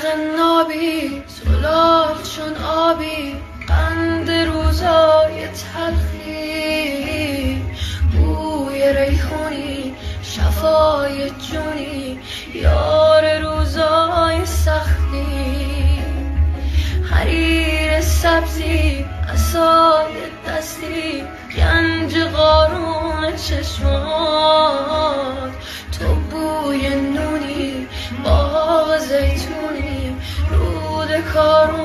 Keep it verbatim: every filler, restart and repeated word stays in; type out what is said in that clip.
نابی زلال چون آبی قند روزای تلخی بوی ریحونی شفای جونی یار روزای سختی حریر سبزی عسال دستی گنج قارون چشمات تو بوی نونی باغ زیتونی رود کارون